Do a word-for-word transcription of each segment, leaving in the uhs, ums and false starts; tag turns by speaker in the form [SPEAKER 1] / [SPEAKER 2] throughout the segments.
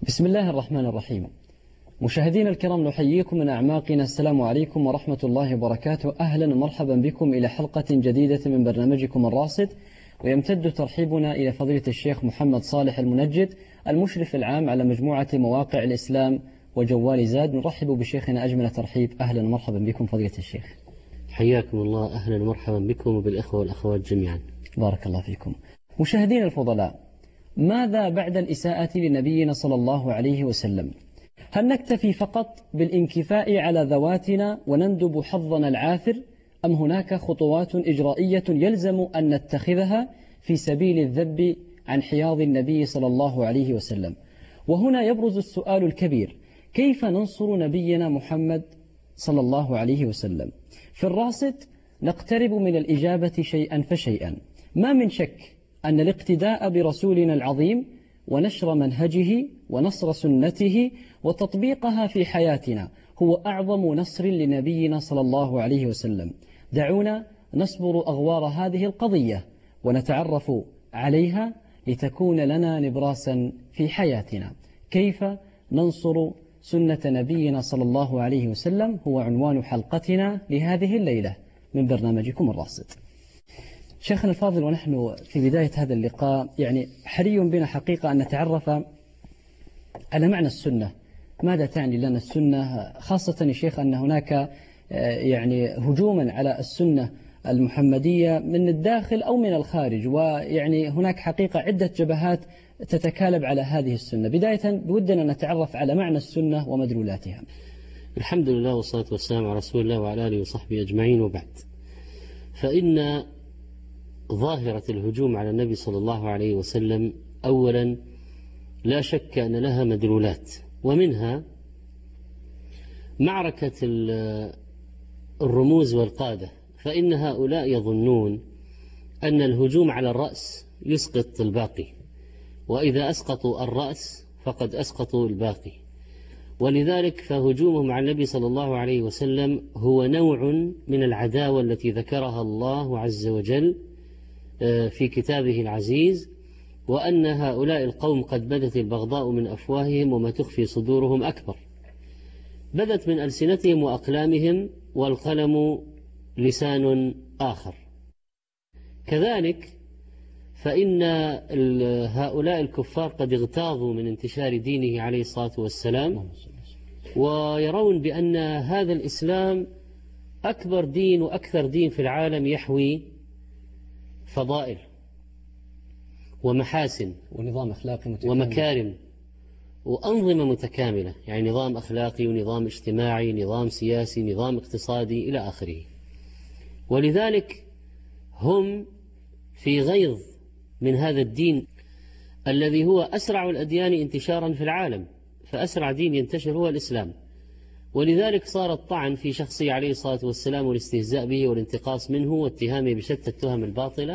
[SPEAKER 1] بسم الله الرحمن الرحيم. مشاهدينا الكرام، نحييكم من أعماقنا، السلام عليكم ورحمة الله وبركاته. أهلا ومرحبا بكم إلى حلقة جديدة من برنامجكم الراصد، ويمتد ترحيبنا إلى فضيلة الشيخ محمد صالح المنجد، المشرف العام على مجموعة مواقع الإسلام وجوال زاد. نرحب بشيخنا أجمل ترحيب. أهلا ومرحبا بكم فضيلة الشيخ.
[SPEAKER 2] حياكم الله، أهلا ومرحبا بكم وبالإخوة والأخوات جميعا.
[SPEAKER 1] بارك الله فيكم. مشاهدينا الفضلاء، ماذا بعد الإساءة لنبينا صلى الله عليه وسلم؟ هل نكتفي فقط بالانكفاء على ذواتنا ونندب حظنا العاثر، أم هناك خطوات إجرائية يلزم أن نتخذها في سبيل الذب عن حياض النبي صلى الله عليه وسلم؟ وهنا يبرز السؤال الكبير: كيف ننصر نبينا محمد صلى الله عليه وسلم؟ في الراصد نقترب من الإجابة شيئا فشيئا. ما من شك أن الاقتداء برسولنا العظيم ونشر منهجه ونصر سنته وتطبيقها في حياتنا هو أعظم نصر لنبينا صلى الله عليه وسلم. دعونا نصبر أغوار هذه القضية ونتعرف عليها لتكون لنا نبراسا في حياتنا. كيف ننصر سنة نبينا صلى الله عليه وسلم هو عنوان حلقتنا لهذه الليلة من برنامجكم الراصد. شيخنا الفاضل، ونحن في بداية هذا اللقاء يعني حري بنا حقيقة أن نتعرف على معنى السنة. ماذا تعني لنا السنة؟ خاصة يا شيخ أن هناك يعني هجوما على السنة المحمدية من الداخل أو من الخارج، ويعني هناك حقيقة عدة جبهات تتكالب على هذه السنة. بداية بودنا نتعرف على معنى السنة ومدلولاتها.
[SPEAKER 2] الحمد لله والصلاة والسلام على رسول الله وعلى آله وصحبه أجمعين، وبعد. فإن ظاهرة الهجوم على النبي صلى الله عليه وسلم أولا لا شك أن لها مدلولات، ومنها معركة الرموز والقادة، فإن هؤلاء يظنون أن الهجوم على الرأس يسقط الباقي، وإذا أسقطوا الرأس فقد أسقطوا الباقي. ولذلك فهجومهم على النبي صلى الله عليه وسلم هو نوع من العداوة التي ذكرها الله عز وجل في كتابه العزيز، وأن هؤلاء القوم قد بدت البغضاء من أفواههم وما تخفي صدورهم أكبر. بدت من ألسنتهم وأقلامهم، والقلم لسان آخر. كذلك فإن هؤلاء الكفار قد اغتاظوا من انتشار دينه عليه الصلاة والسلام، ويرون بأن هذا الإسلام أكبر دين وأكثر دين في العالم يحوي فضائل ومحاسن
[SPEAKER 1] ونظام أخلاقي متكامل
[SPEAKER 2] ومكارم وأنظمة متكاملة، يعني نظام أخلاقي ونظام اجتماعي، نظام سياسي، نظام اقتصادي إلى آخره. ولذلك هم في غيظ من هذا الدين الذي هو أسرع الأديان انتشارا في العالم، فأسرع دين ينتشر هو الإسلام. ولذلك صار الطعن في شخصه عليه الصلاة والسلام والاستهزاء به والانتقاص منه واتهامه بشتى التهم الباطلة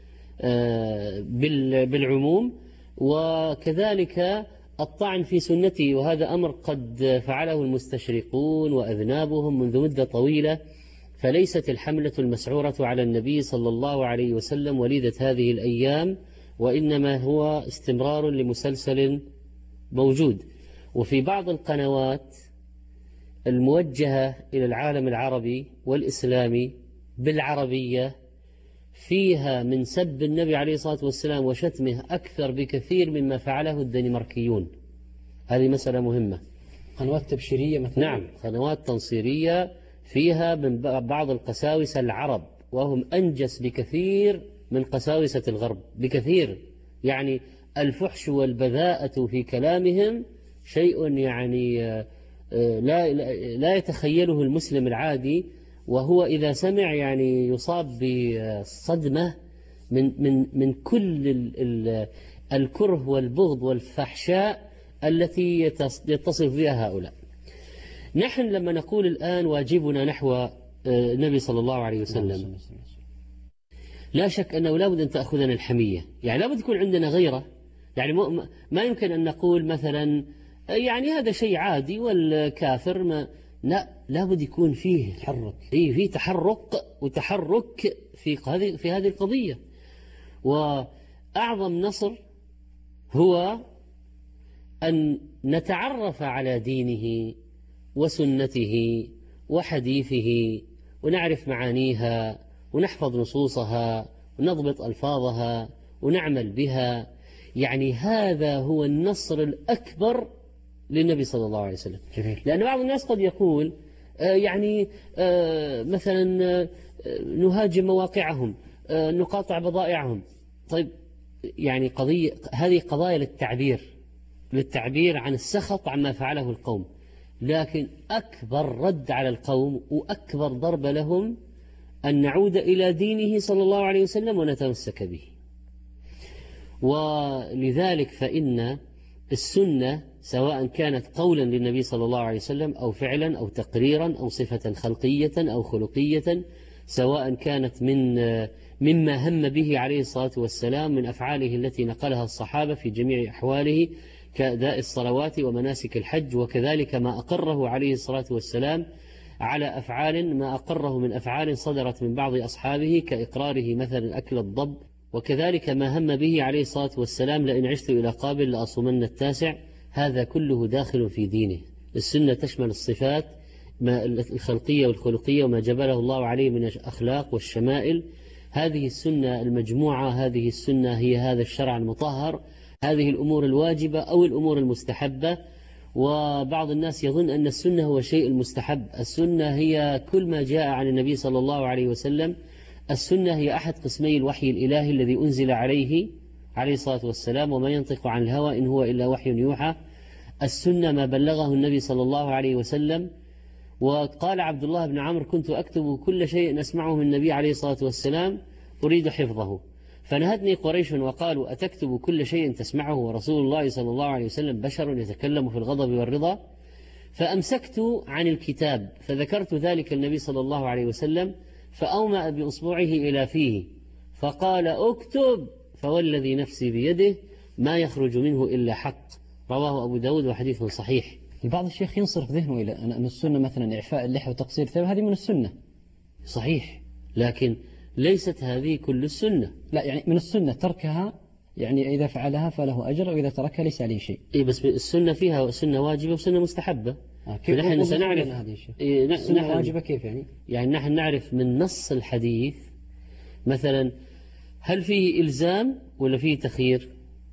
[SPEAKER 2] بالعموم، وكذلك الطعن في سنته، وهذا أمر قد فعله المستشرقون وأذنابهم منذ مدة طويلة. فليست الحملة المسعورة على النبي صلى الله عليه وسلم وليدة هذه الأيام، وإنما هو استمرار لمسلسل موجود. وفي بعض القنوات الموجهة إلى العالم العربي والإسلامي بالعربية فيها من سب النبي عليه الصلاة والسلام وشتمه أكثر بكثير مما فعله الدنماركيون. هذه مسألة مهمة.
[SPEAKER 1] قنوات تبشيرية مثلا؟
[SPEAKER 2] نعم، قنوات تنصيرية فيها من بعض القساوسة العرب، وهم أنجس بكثير من قساوسة الغرب بكثير. يعني الفحش والبذاءة في كلامهم شيء يعني لا لا يتخيله المسلم العادي، وهو إذا سمع يعني يصاب بصدمة من من من كل الكره والبغض والفحشاء التي يتصف بها هؤلاء. نحن لما نقول الآن واجبنا نحو النبي صلى الله عليه وسلم، لا شك أنه لا بد أن تأخذنا الحمية، يعني لا بد يكون عندنا غيرة. يعني ما يمكن أن نقول مثلا يعني هذا شيء عادي والكافر ما، لا، لا بد يكون فيه
[SPEAKER 1] تحرك،
[SPEAKER 2] إيه فيه تحرك وتحرك في هذه في هذه القضية. وأعظم نصر هو أن نتعرف على دينه وسنته وحديثه ونعرف معانيها ونحفظ نصوصها ونضبط ألفاظها ونعمل بها. يعني هذا هو النصر الأكبر للنبي صلى الله عليه وسلم.
[SPEAKER 1] جميل.
[SPEAKER 2] لأن بعض الناس قد يقول آه يعني آه مثلا آه نهاجم مواقعهم، آه نقاطع بضائعهم. طيب يعني قضية، هذه قضايا للتعبير للتعبير عن السخط عما فعله القوم، لكن أكبر رد على القوم وأكبر ضربة لهم أن نعود إلى دينه صلى الله عليه وسلم ونتمسك به. ولذلك فإن السنة سواء كانت قولا للنبي صلى الله عليه وسلم أو فعلا أو تقريرا أو صفة خلقية أو خلقية، سواء كانت من مما هم به عليه الصلاة والسلام من أفعاله التي نقلها الصحابة في جميع أحواله كأداء الصلوات ومناسك الحج، وكذلك ما أقره عليه الصلاة والسلام على أفعال ما أقره من أفعال صدرت من بعض أصحابه كإقراره مثلا أكل الضب، وكذلك ما هم به عليه الصلاة والسلام لئن عشت إلى قابل لأصومن التاسع. هذا كله داخل في دينه. السنة تشمل الصفات الخلقية والخلقية وما جبله الله عليه من الأخلاق والشمائل. هذه السنة المجموعة، هذه السنة هي هذا الشرع المطهر، هذه الأمور الواجبة أو الأمور المستحبة. وبعض الناس يظن أن السنة هو شيء المستحب. السنة هي كل ما جاء عن النبي صلى الله عليه وسلم. السنة هي أحد قسمي الوحي الإلهي الذي أنزل عليه عليه الصلاة والسلام، وما ينطق عن الهوى إن هو إلا وحي يوحى. السنة ما بلغه النبي صلى الله عليه وسلم. وقال عبد الله بن عمرو كنت أكتب كل شيء أسمعه من النبي عليه الصلاة والسلام أريد حفظه، فنهتني قريش وقالوا أتكتب كل شيء تسمعه ورسول الله صلى الله عليه وسلم بشر يتكلم في الغضب والرضا؟ فأمسكت عن الكتاب فذكرت ذلك النبي صلى الله عليه وسلم فأومأ بأصبعه إلى فيه فقال اكتب فوالذي نفسي بيده ما يخرج منه إلا حق. رواه أبو داود وحديث صحيح.
[SPEAKER 1] البعض الشيخ ينصرف ذهنه إلى أن السنة مثلا إعفاء اللحى وتقصير الثوب هذه من السنة.
[SPEAKER 2] صحيح، لكن ليست هذه كل السنة.
[SPEAKER 1] لا، يعني من السنة تركها، يعني إذا فعلها فله أجر وإذا تركها ليس عليه شيء.
[SPEAKER 2] إيه بس السنة فيها سنة واجبة وسنة مستحبة.
[SPEAKER 1] آه كيف
[SPEAKER 2] نحن سنعرف
[SPEAKER 1] هذه الشيء؟
[SPEAKER 2] إيه
[SPEAKER 1] السنة واجبة كيف يعني؟
[SPEAKER 2] يعني نحن نعرف من نص الحديث مثلا هل فيه إلزام ولا فيه تخيير؟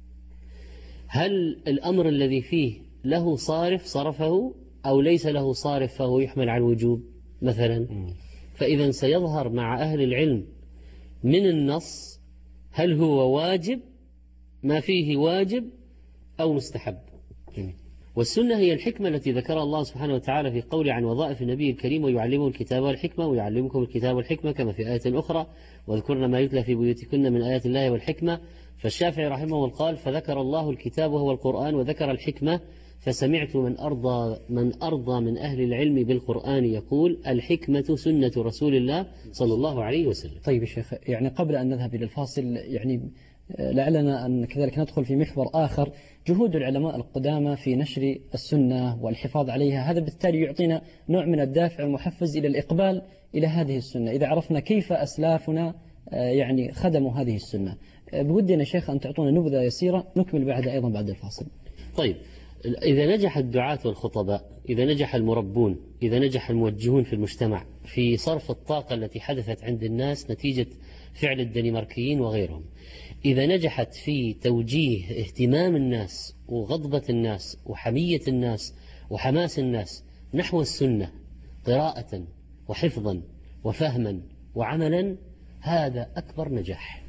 [SPEAKER 2] هل الأمر الذي فيه له صارف صرفه أو ليس له صارف فهو يحمل على الوجوب مثلا؟ فإذا سيظهر مع أهل العلم من النص هل هو واجب ما فيه واجب أو مستحب. والسنة هي الحكمة التي ذكرها الله سبحانه وتعالى في قوله عن وظائف النبي الكريم ويعلمه الكتاب والحكمة ويعلمكم الكتاب والحكمة كما في آية أخرى واذكرن ما يتلى في بيوتكن من آيات الله والحكمة. فالشافعي رحمه الله قال فذكر الله الكتاب وهو القرآن وذكر الحكمة فسمعت من أرضى من أرضى من أهل العلم بالقرآن يقول الحكمة سنة رسول الله صلى الله عليه وسلم.
[SPEAKER 1] طيب يا شيخ، يعني قبل أن نذهب إلى الفاصل يعني لعلنا أن كذلك ندخل في محور آخر، جهود العلماء القدامى في نشر السنة والحفاظ عليها، هذا بالتالي يعطينا نوع من الدافع المحفز إلى الإقبال إلى هذه السنة إذا عرفنا كيف أسلافنا يعني خدموا هذه السنة. بودنا شيخ أن تعطونا نبذة يسيرة نكمل بعدها أيضا بعد الفاصل.
[SPEAKER 2] طيب، إذا نجح الدعاة والخطباء، إذا نجح المربون، إذا نجح الموجهون في المجتمع في صرف الطاقة التي حدثت عند الناس نتيجة فعل الدنماركيين وغيرهم، إذا نجحت في توجيه اهتمام الناس وغضبة الناس وحمية الناس وحماس الناس نحو السنة قراءة وحفظا وفهما وعملا، هذا أكبر نجاح،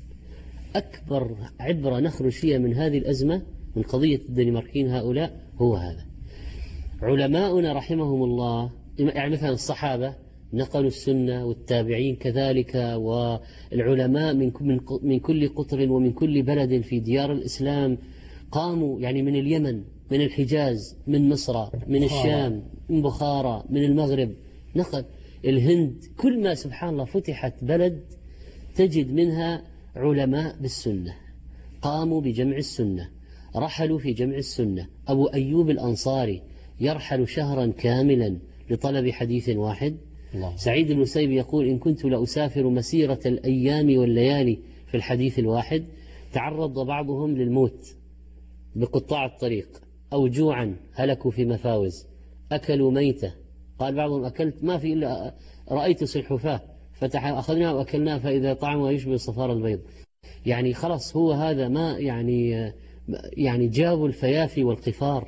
[SPEAKER 2] أكبر عبرة نخرج فيها من هذه الأزمة من قضية الدنماركيين هؤلاء هو هذا. علماؤنا رحمهم الله يعني مثلا الصحابة نقلوا السنة والتابعين كذلك، والعلماء من من كل قطر ومن كل بلد في ديار الإسلام قاموا، يعني من اليمن، من الحجاز، من مصر، من الشام، من بخارى، من المغرب، نقل الهند، كل ما سبحان الله فتحت بلد تجد منها علماء بالسنة قاموا بجمع السنة، رحلوا في جمع السنة. أبو أيوب الأنصاري يرحل شهرا كاملا لطلب حديث واحد. الله. سعيد المسيب يقول إن كنت لأسافر مسيرة الأيام والليالي في الحديث الواحد. تعرض بعضهم للموت بقطاع الطريق أو جوعا هلكوا في مفاوز، أكلوا ميتة، قال بعضهم أكلت ما في إلا رأيت سلحفاة فتح أخذناها وأكلناها فإذا طعمها يشبه صفار البيض. يعني خلاص هو هذا ما يعني يعني جابوا الفيافي والقفار.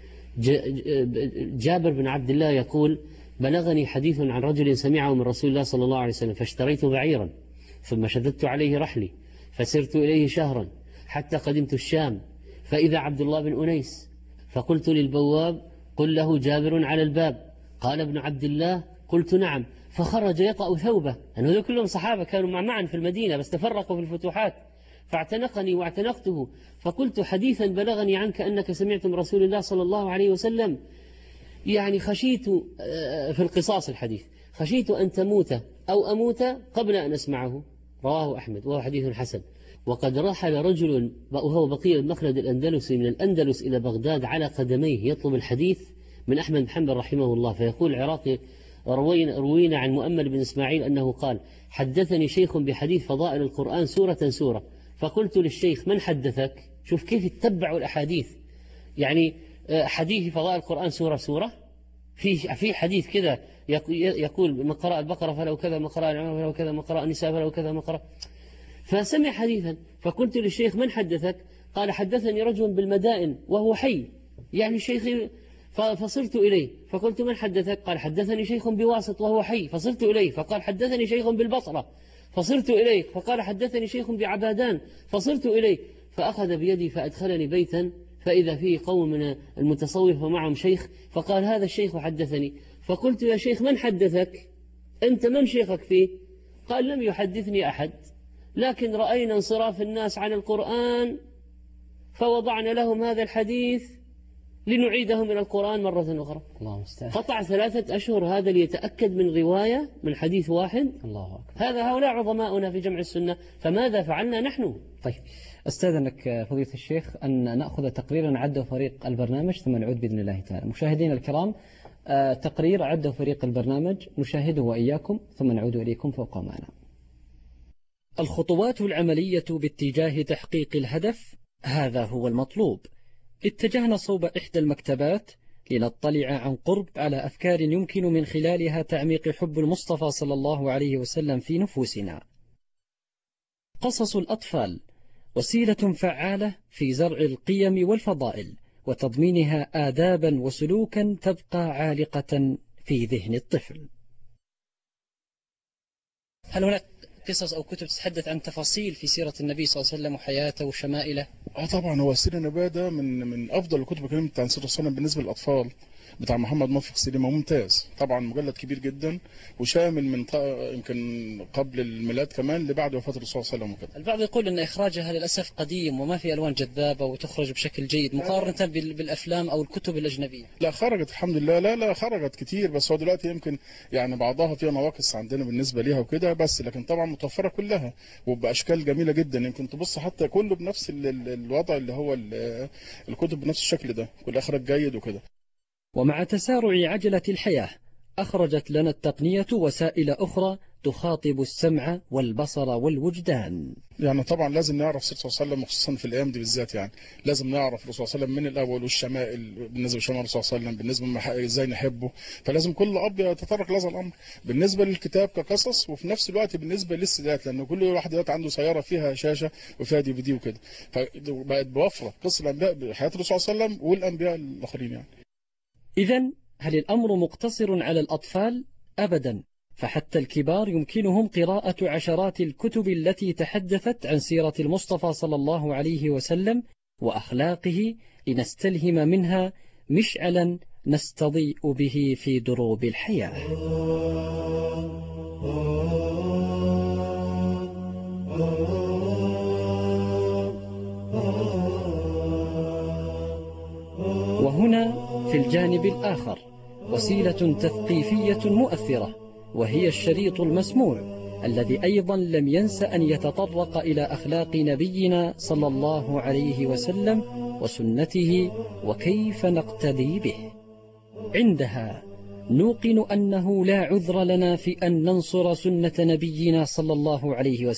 [SPEAKER 2] جابر بن عبد الله يقول بلغني حديث عن رجل سمعه من رسول الله صلى الله عليه وسلم فاشتريت بعيرا ثم شددت عليه رحلي فسرت إليه شهرا حتى قدمت الشام فإذا عبد الله بن أنيس فقلت للبواب قل له جابر على الباب. قال ابن عبد الله قلت نعم، فخرج يطأ ثوبه، أنه يعني كلهم صحابة كانوا معا في المدينة بس تفرقوا في الفتوحات، فاعتنقني واعتنقته فقلت حديثا بلغني عنك أنك سمعت من رسول الله صلى الله عليه وسلم، يعني خشيت في القصاص الحديث خشيت أن تموت أو أموت قبل أن أسمعه. رواه أحمد وهو حديث حسن. وقد رحل رجل وهو بقي المخلد الأندلسي من الأندلس إلى بغداد على قدميه يطلب الحديث من أحمد بن حنبل رحمه الله، فيقول العراقي روينا عن مؤمل بن إسماعيل أنه قال حدثني شيخ بحديث فضائل القرآن سورة سورة، فقلت للشيخ من حدثك؟ شوف كيف يتبعوا الأحاديث، يعني حديث فضائل القرآن سورة سورة، في في حديث كذا يقول من قرأ البقرة فلو كذا، من قرأ العمر فلو كذا، من قرأ النساء فلو كذا، من قرأ. فسمع حديثا فقلت للشيخ من حدثك؟ قال حدثني رجل بالمدائن وهو حي، يعني شيخي. فصرت إليه فقلت من حدثك؟ قال حدثني شيخ بواسط وهو حي، فصرت إليه فقال حدثني شيخ بالبصرة، فصرت إليه فقال حدثني شيخ بعبادان، فصرت إليه فأخذ بيدي فأدخلني بيتا فإذا فيه قوم من المتصوف ومعهم شيخ، فقال هذا الشيخ حدثني. فقلت يا شيخ من حدثك؟ أنت من شيخك فيه؟ قال لم يحدثني أحد، لكن رأينا انصراف الناس عن القرآن فوضعنا لهم هذا الحديث لنعيدهم من القرآن مرة أخرى.
[SPEAKER 1] الله مستعان.
[SPEAKER 2] قطع ثلاثة أشهر هذا ليتأكد من رواية من حديث واحد.
[SPEAKER 1] الله أكبر.
[SPEAKER 2] هذا هؤلاء عظماؤنا في جمع السنة، فماذا فعلنا نحن؟
[SPEAKER 1] طيب أستاذنك فضيلة الشيخ أن نأخذ تقريرا عده فريق البرنامج ثم نعود بإذن الله تعالى. مشاهدينا الكرام تقرير عده فريق البرنامج نشاهده وإياكم ثم نعود إليكم فوق معنا. الخطوات العملية باتجاه تحقيق الهدف، هذا هو المطلوب. اتجهنا صوب إحدى المكتبات لنطلع عن قرب على أفكار يمكن من خلالها تعميق حب المصطفى صلى الله عليه وسلم في نفوسنا. قصص الأطفال وسيلة فعالة في زرع القيم والفضائل وتضمينها آدابا وسلوكا تبقى عالقة في ذهن الطفل. هل هناك قصص أو كتب تتحدث عن تفاصيل في سيرة النبي صلى الله عليه وسلم وحياته وشمائله؟
[SPEAKER 3] اه طبعا، هو السيرة النبوية ده من من أفضل الكتب اللي كلمت عن سيرة الرسول بالنسبة للأطفال، بتاع محمد موفق سليمة، ممتاز طبعا، مجلد كبير جدا وشامل من يمكن قبل الميلاد كمان لبعد وفاة الرسول صلى الله عليه وسلم.
[SPEAKER 1] البعض يقول أن إخراجها للأسف قديم وما في ألوان جذابة وتخرج بشكل جيد مقارنة بالأفلام أو الكتب الأجنبية.
[SPEAKER 3] لا خرجت الحمد لله، لا لا خرجت كتير، بس هو دلوقتي يمكن يعني بعضها فيها نواقص عندنا بالنسبة ليها وكده، بس لكن طبعا متوفرة كلها وبأشكال جميلة جدا، يمكن تبص حتى كله بنفس الوضع اللي هو الكتب بنفس الشكل ده، كل أخرج جيد وكده.
[SPEAKER 1] ومع تسارع عجلة الحياة أخرجت لنا التقنية وسائل أخرى تخاطب السمع والبصر والوجدان.
[SPEAKER 3] يعني طبعا لازم نعرف سيرة الرسول صلى الله عليه وسلم، خصوصا في الأيام دي بالذات، يعني لازم نعرف الرسول صلى الله عليه وسلم من الأول والشمائل، بالنسبة لشمائل الرسول صلى الله عليه وسلم، بالنسبة إزاي نحبه، فلازم كل أب يتطرق لهذا الأمر بالنسبة للكتاب كقصص، وفي نفس الوقت بالنسبة للسيدات، لأن كل واحد دلوقتي عنده سيارة فيها شاشة وفيها دي في دي وكده، فبقت بوفرة قصة الأنبياء بحياة الرسول صلى الله عليه وسلم والأنبياء الآخرين يعني.
[SPEAKER 1] إذن هل الأمر مقتصر على الأطفال؟ أبدا، فحتى الكبار يمكنهم قراءة عشرات الكتب التي تحدثت عن سيرة المصطفى صلى الله عليه وسلم وأخلاقه لنستلهم منها مشعلا نستضيء به في دروب الحياة. وهنا في الجانب الآخر وسيلة تثقيفية مؤثرة، وهي الشريط المسموع الذي أيضا لم ينس أن يتطرق إلى أخلاق نبينا صلى الله عليه وسلم وسنته وكيف نقتدي به. عندها نوقن أنه لا عذر لنا في أن ننصر سنة نبينا صلى الله عليه وسلم